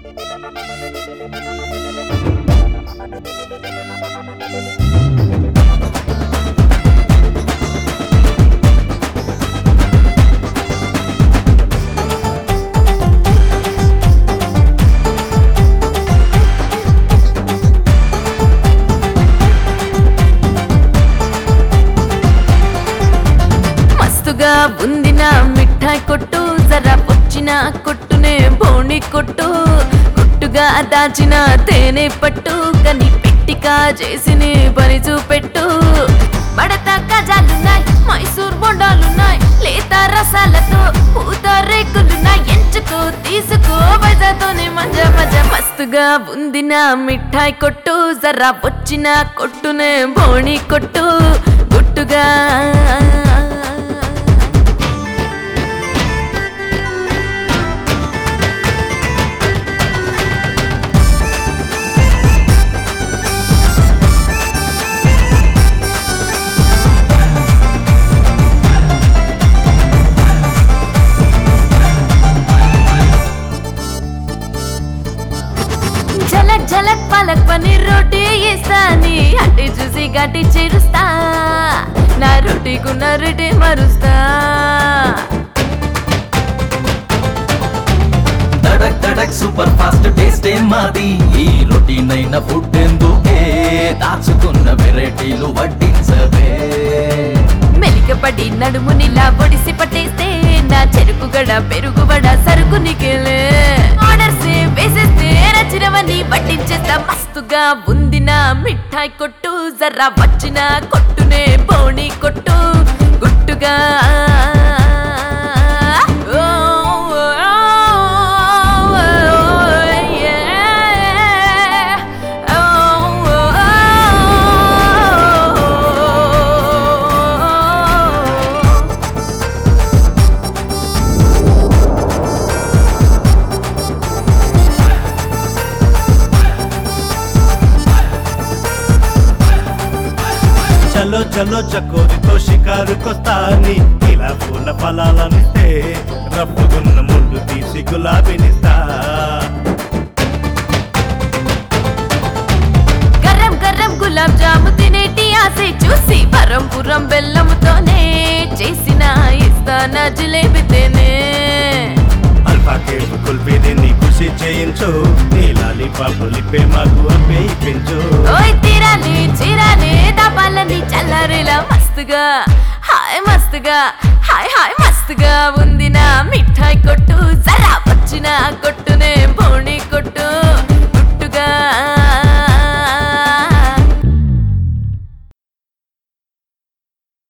మస్తుగా ఉంది నా మిఠాయి కొట్టు, జరా వచ్చిన కొట్టునే బోని కొట్టు, కొట్టుగా దాచిన తేనె పట్టు, కని పెట్టిగా చేసిన పని చూపెట్టు. మడత గజాలున్నాయి, మైసూర్ బొండాలున్నాయి, లేత రసాలతో పూత రేకులున్నాయి, ఎంచుకో తీసుకో వైజాతోనే మజా మజా. మస్తుగా ఉంది నా మిఠాయి కొట్టు, జరా వచ్చిన కొట్టునే బోని కొట్టు, గుట్టుగా झलक झलक पालक पनीर रोटी इस्तानी हटी చూసి గట్టి చేరుస్తా నా రోటీకు నరటి మరుస్తా. धड़क धड़क సూపర్ ఫాస్ట్ టేస్ట్ మాది ఈ రొటీనైన ఫుడ్ ఎందుకే దాచుకున్న వెరైటీలు వడ్డించవే. మెలికపడి నడుమునిలా ఒడిసి పట్టేస్తే నా చెరుకు గడ పెరుగు వడ సరుకు నికేలే. ఆర్డర్స్ వేసేస్తే నచ్చినవన్నీ పట్టించేస్తా. మస్తుగా ఉంది నా మిఠాయి కొట్టు, జరా వచ్చిన కొట్టునే బోని కొట్టు, గుట్టుగా చలో చలో చకోరితో షికారుకొస్తాని ఇలా పూల ఫలాలనిస్తే రప్పుకున్న ముళ్ళు తీసి గులాబీనిస్తా. గరం గరం గులాబ్ జాము తినేటి ఆసే చూసి పరంపురం బెల్లముతోనే చేసిన ఇస్తానా జిలేబీ తేనే. అల్ఫా కేఫ్ కుల్ఫీని నీ ఖుషి చేయించు, నీ లాలీపాప్ లిప్పే మాకు అప్పే ఇప్పించు. ఓయ్ తీరాలి చీరాలి దాపాలని చల్లారేలా మస్తుగా హాయ్ మస్తుగా హాయ్ హాయ్ మస్తుగా ఉంది నా మిఠాయి కొట్టు,